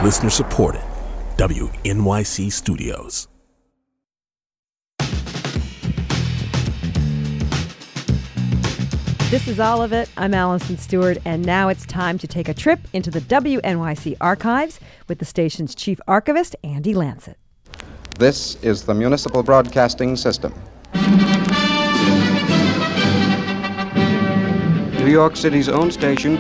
Listener supported. WNYC Studios. This is All of It. I'm Allison Stewart, and now it's time to take a trip into the WNYC archives with the station's chief archivist, Andy Lancet. This is the Municipal Broadcasting System. New York City's own station,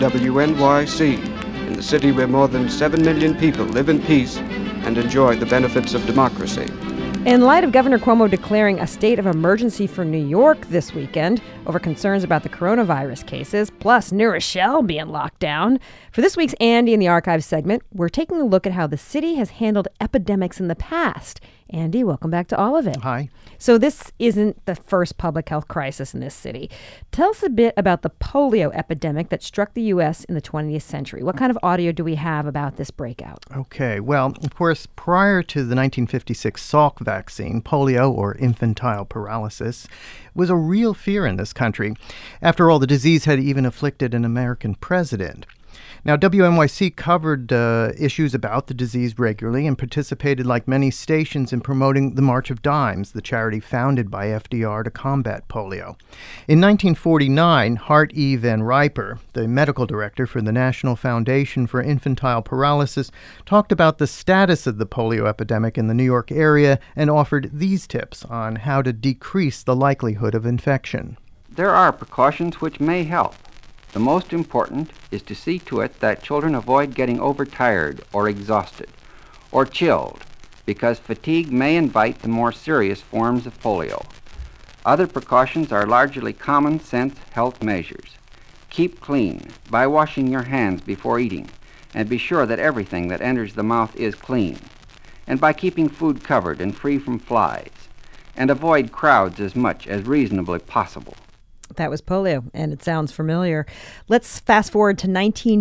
WNYC, in the city where more than 7 million people live in peace and enjoy the benefits of democracy. In light of Governor Cuomo declaring a state of emergency for New York this weekend over concerns about the coronavirus cases, plus New Rochelle being locked down, for this week's Andy in the Archives segment, we're taking a look at how the city has handled epidemics in the past. Andy, welcome back to All of It. Hi. So this isn't the first public health crisis in this city. Tell us a bit about the polio epidemic that struck the U.S. in the 20th century. What kind of audio do we have about this breakout? Okay. Well, of course, prior to the 1956 Salk vaccine, polio, or infantile paralysis, was a real fear in this country. After all, the disease had even afflicted an American president. Now, WNYC covered issues about the disease regularly and participated, like many stations, in promoting the March of Dimes, the charity founded by FDR to combat polio. In 1949, Hart E. Van Riper, the medical director for the National Foundation for Infantile Paralysis, talked about the status of the polio epidemic in the New York area and offered these tips on how to decrease the likelihood of infection. There are precautions which may help. The most important is to see to it that children avoid getting overtired or exhausted or chilled, because fatigue may invite the more serious forms of polio. Other precautions are largely common sense health measures. Keep clean by washing your hands before eating, and be sure that everything that enters the mouth is clean, and by keeping food covered and free from flies, and avoid crowds as much as reasonably possible. That was polio, and it sounds familiar. Let's fast forward to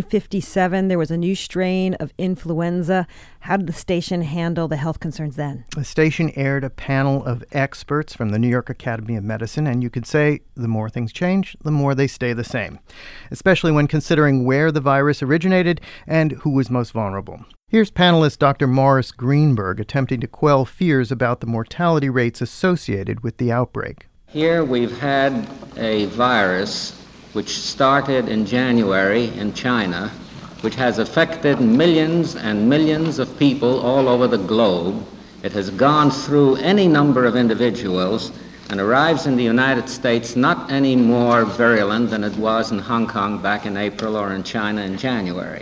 1957. There was a new strain of influenza. How did the station handle the health concerns then? The station aired a panel of experts from the New York Academy of Medicine, and you could say the more things change, the more they stay the same, especially when considering where the virus originated and who was most vulnerable. Here's panelist Dr. Morris Greenberg attempting to quell fears about the mortality rates associated with the outbreak. Here we've had a virus which started in January in China, which has affected millions and millions of people all over the globe. It has gone through any number of individuals and arrives in the United States not any more virulent than it was in Hong Kong back in April or in China in January.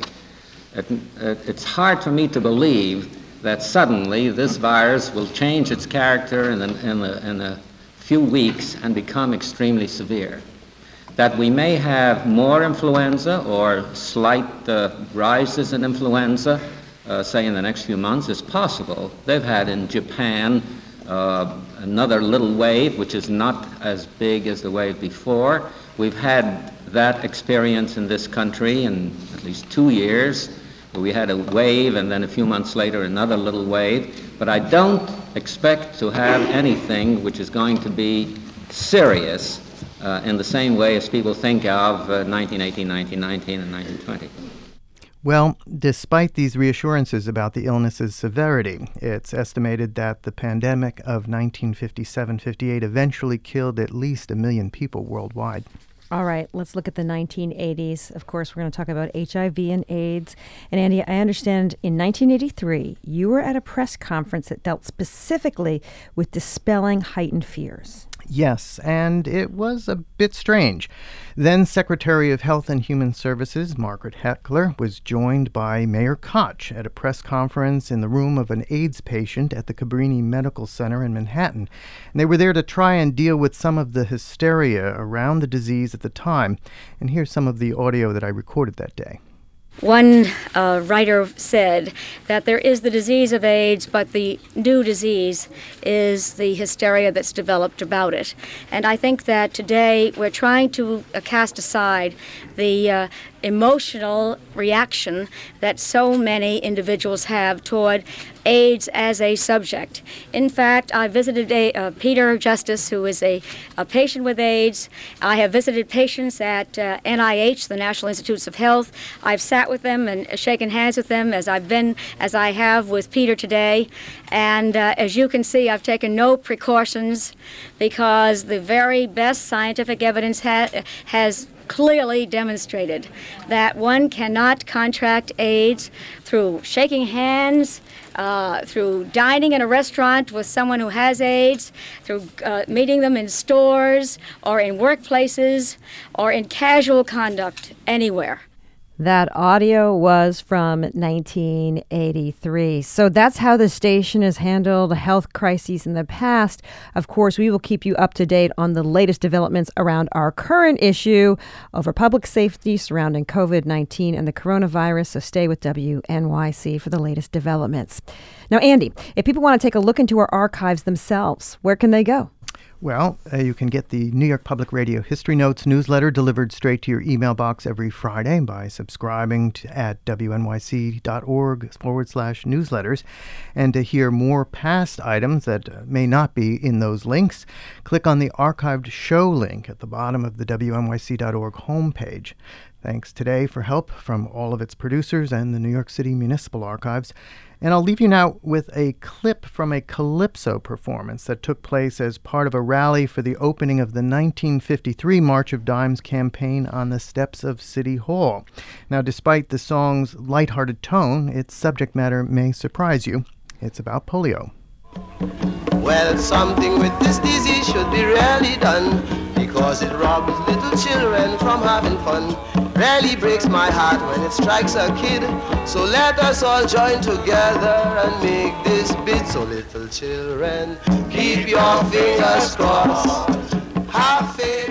It's hard for me to believe that suddenly this virus will change its character in a few weeks and become extremely severe. That we may have more influenza or slight rises in influenza, say in the next few months, is possible. They've had in Japan another little wave, which is not as big as the wave before. We've had that experience in this country in at least 2 years. We had a wave and then a few months later another little wave. But I don't expect to have anything which is going to be serious in the same way as people think of 1918, 1919, and 1920. Well, despite these reassurances about the illness's severity, it's estimated that the pandemic of 1957-58 eventually killed at least 1 million people worldwide. All right, let's look at the 1980s. Of course, we're going to talk about HIV and AIDS. And Andy, I understand in 1983, you were at a press conference that dealt specifically with dispelling heightened fears. Yes, and it was a bit strange. Then Secretary of Health and Human Services, Margaret Heckler, was joined by Mayor Koch at a press conference in the room of an AIDS patient at the Cabrini Medical Center in Manhattan. And they were there to try and deal with some of the hysteria around the disease at the time. And here's some of the audio that I recorded that day. One writer said that there is the disease of AIDS, but the new disease is the hysteria that's developed about it. And I think that today we're trying to cast aside the emotional reaction that so many individuals have toward AIDS as a subject. In fact, I visited Peter Justice, who is a patient with AIDS. I have visited patients at NIH, the National Institutes of Health. I've sat with them and shaken hands with them as I have with Peter today. And as you can see, I've taken no precautions because the very best scientific evidence has clearly demonstrated that one cannot contract AIDS through shaking hands, through dining in a restaurant with someone who has AIDS, through meeting them in stores or in workplaces or in casual conduct anywhere. That audio was from 1983. So that's how the station has handled health crises in the past. Of course, we will keep you up to date on the latest developments around our current issue over public safety surrounding COVID-19 and the coronavirus. So stay with WNYC for the latest developments. Now, Andy, if people want to take a look into our archives themselves, where can they go? Well, you can get the New York Public Radio History Notes newsletter delivered straight to your email box every Friday by subscribing at wnyc.org/newsletters. And to hear more past items that may not be in those links, click on the archived show link at the bottom of the wnyc.org homepage. Thanks today for help from all of its producers and the New York City Municipal Archives. And I'll leave you now with a clip from a calypso performance that took place as part of a rally for the opening of the 1953 March of Dimes campaign on the steps of City Hall. Now, despite the song's lighthearted tone, its subject matter may surprise you. It's about polio. Well, something with this disease should be really done, because it robs little children from having fun. Really breaks my heart when it strikes a kid. So let us all join together and make this bid. So little children, keep your fingers crossed. Have faith.